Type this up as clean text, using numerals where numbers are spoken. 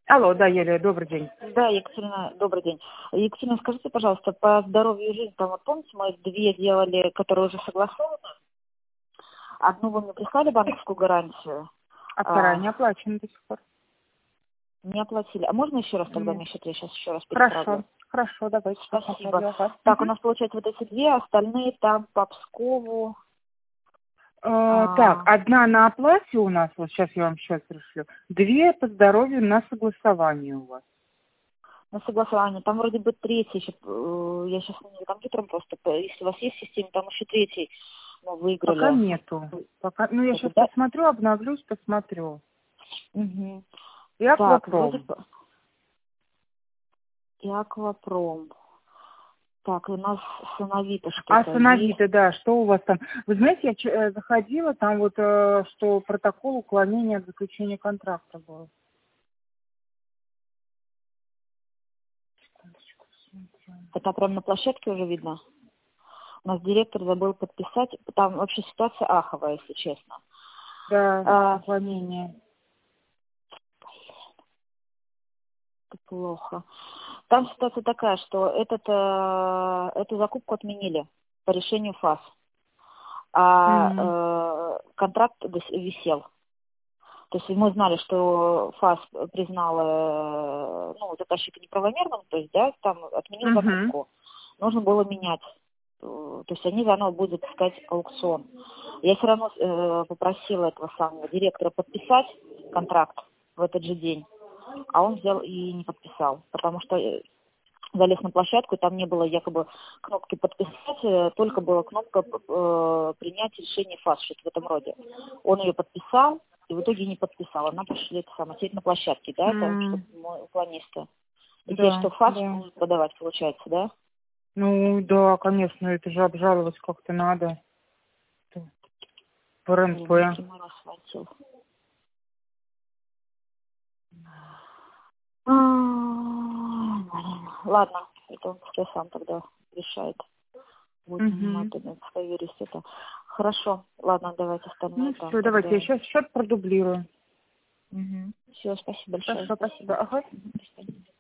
Алло, да, Юлия, добрый день. Да, Екатерина, добрый день. Екатерина, скажите, пожалуйста, по здоровью и жизни, там вот помните, мы две делали, которые уже согласованы. Одну вы мне прислали банковскую гарантию, А вторая не оплачена до сих пор. не оплатили. А можно еще раз тогда Нет. мне счет? Я сейчас еще раз Хорошо, переправлю. хорошо, давайте. Спасибо. Так, у нас получается вот эти две, остальные там по Пскову. Так, одна на оплате у нас, вот сейчас я вам счет пришлю, две по здоровью на согласовании у вас. На согласование. Там вроде бы третий еще, я сейчас не за компьютером просто, если у вас есть в системе, там еще третий мы выиграли. Пока нету. Пока, ну, я сейчас Да? посмотрю, обновлюсь, посмотрю. Угу. И Так, вроде Аквапром. бы. И Аквапром. Так, у нас Сановита что-то есть. Сановита, да, что у вас там? Вы знаете, я заходила, там вот, что протокол уклонения от заключения контракта был. Секундочку, смотрю. Это прям на площадке уже видно. У нас директор забыл подписать. Там вообще ситуация аховая, если честно. Да, уклонение. Это плохо. Там ситуация такая, что эту закупку отменили по решению ФАС. Контракт висел. То есть мы знали, что ФАС признала заказчика неправомерным, то есть, да, там отменил закупку. Нужно было менять. То есть они заново будут искать аукцион. Я все равно попросила этого самого директора подписать контракт в этот же день, а он взял и не подписал, потому что залез на площадку, и там не было якобы кнопки подписать, только была кнопка принять решение ФАС, что-то в этом роде. Он ее подписал, и в итоге не подписал. Она пришли это самое, сидеть на площадке, да, это что мой уклонисты. И теперь что ФАС будет подавать, получается, да? Ну да, конечно, это же обжаловать как-то надо. По РНП. Ладно, это он пускай сам тогда решает. Будем это свою юрист это. Хорошо, ладно, давайте остальное. Ну все, давайте, я сейчас счет продублирую. Все, спасибо большое. Хорошо, спасибо. Ага. До свидания.